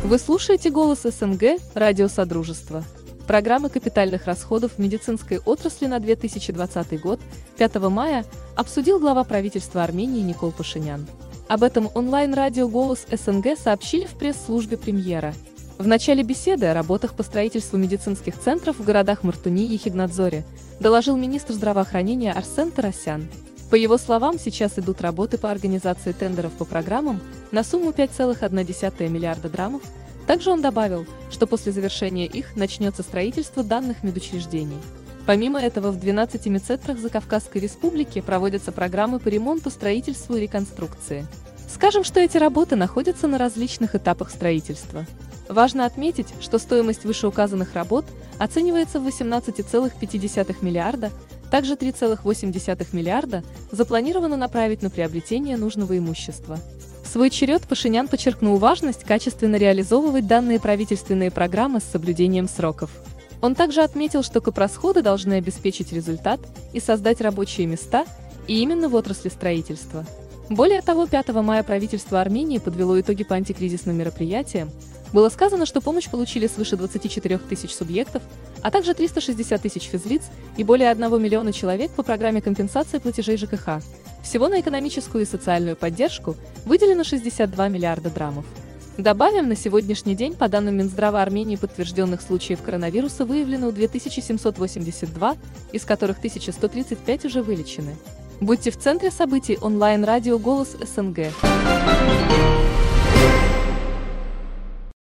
Вы слушаете «Голос СНГ», радио Содружества. Программа капитальных расходов в медицинской отрасли на 2020 год 5 мая обсудил глава правительства Армении Никол Пашинян. Об этом онлайн-радио «Голос СНГ» сообщили в пресс-службе премьера. В начале беседы о работах по строительству медицинских центров в городах Мартуни и Хигнадзоре доложил министр здравоохранения Арсен Тарасян. По его словам, сейчас идут работы по организации тендеров по программам на сумму 5,1 миллиарда драмов. Также он добавил, что после завершения их начнется строительство данных медучреждений. Помимо этого, в 12 медцентрах Закавказской республики проводятся программы по ремонту, строительству и реконструкции. Скажем, что эти работы находятся на различных этапах строительства. Важно отметить, что стоимость вышеуказанных работ оценивается в 18,5 миллиарда, также 3,8 миллиарда запланировано направить на приобретение нужного имущества. В свой черед Пашинян подчеркнул важность качественно реализовывать данные правительственные программы с соблюдением сроков. Он также отметил, что капрасходы должны обеспечить результат и создать рабочие места, и именно в отрасли строительства. Более того, 5 мая правительство Армении подвело итоги по антикризисным мероприятиям. Было сказано, что помощь получили свыше 24 тысяч субъектов, а также 360 тысяч физлиц и более 1 миллиона человек по программе компенсации платежей ЖКХ. Всего на экономическую и социальную поддержку выделено 62 миллиарда драмов. Добавим, на сегодняшний день, по данным Минздрава Армении, подтвержденных случаев коронавируса выявлено 2782, из которых 1135 уже вылечены. Будьте в центре событий онлайн-радио «Голос СНГ».